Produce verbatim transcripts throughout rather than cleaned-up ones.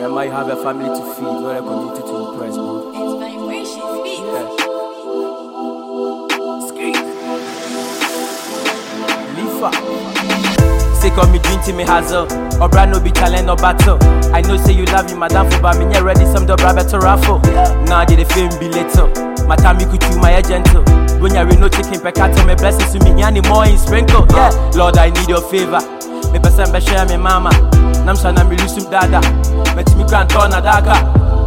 Remember, you have a family to feed, not a community to impress, bro. It's vibration, beat. Lifa. Say call me dream to me hazel. Or brand no be challenge or battle. I know say you love you, madam, for but me yeah ready some double better raffle. Now did the film be little. My time you could chew my gentle. When you're no chicken peccato, my blessings to me, any more in sprinkle. Yeah, Lord, I need your favor. Me person be share me mama. Nam sana mi lusum dada. Met me grant on a daga.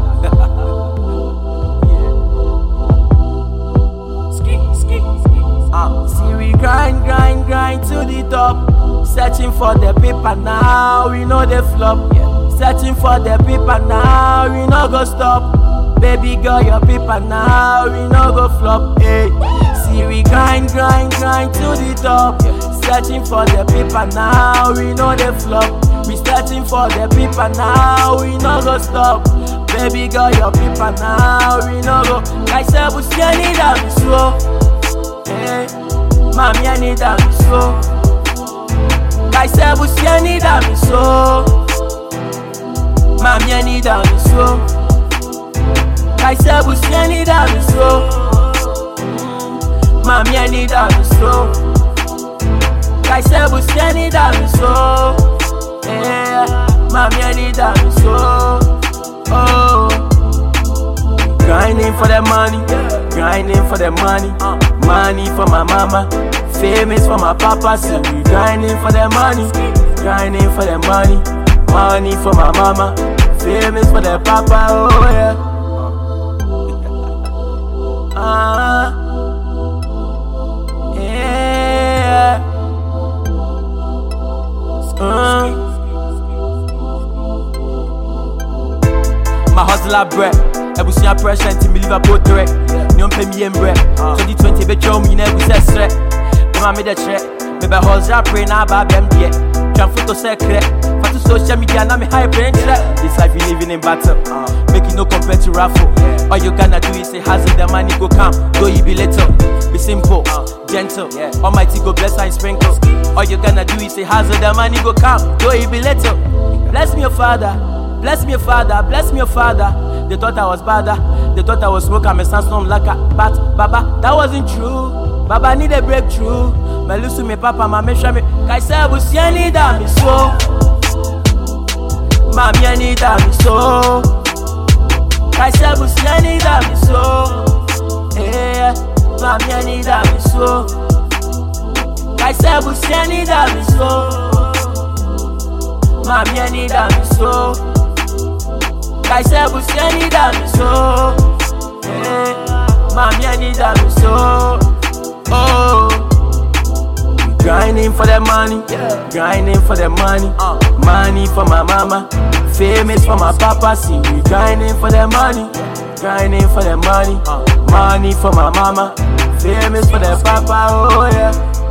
Uh, see we grind, grind, grind to the top. Searching for the paper now, we know the flop. Yeah. Searching for the paper now, we no go stop. Baby girl, your paper now, we no go flop. Hey. See we grind, grind, grind to the top. Yeah. Searching for the paper now, we know the flop. We searching for the paper now, we no go stop. Baby girl, your paper now, we no go. Like say we see any down slow. Hey, mommy, I need that me so. Like say we see any down me so. Mommy, I need that me so. Like say we see any down me so. Mommy, I need that me so. Like say we see any down me so. Yeah, mommy, I need that me so. Oh, grinding for the money, grinding for the money, money for my mama, famous for my papa. So we grinding for the money, grinding for the money, money for my mama, famous for the papa. Oh yeah. Ah, uh, yeah. Uh. My hustler bread, ebusia pressure until me Liverpool threat. No pay me in bread. twenty twenty be show me never say threat. Them I made a check. Me be hustler pray now about them there. Can photo secret. For to social media now me high brain check. This life we living in battle. Make it no compare to raffle. All you gonna do is say hustle the money go come. Though you be little, be simple, gentle. Almighty go bless and sprinkle. All you gonna do is say hustle the money go come. Though you be little. Bless me your father. Bless me, father, bless me, father. They thought I was badder. They thought I was smoker, my son's not like a but Baba, that wasn't true. Baba need a breakthrough. My listen me papa, my measure me. I said, I was yeah, need that me so. Mommy, I need that me so. I said, I was yeah, need that me so. Yeah, mommy, I need that me so. I said, I was yeah, need that me so. Mommy, I need that me so. I said, we see I need that me so. Yeah. Mommy, I need that me so. Oh, we grinding for the money, yeah. Grinding for the money, uh. Money for my mama, famous for my papa. See, we grinding for the money, yeah. Grinding for the money, uh. Money for my mama, famous for the papa. Oh yeah.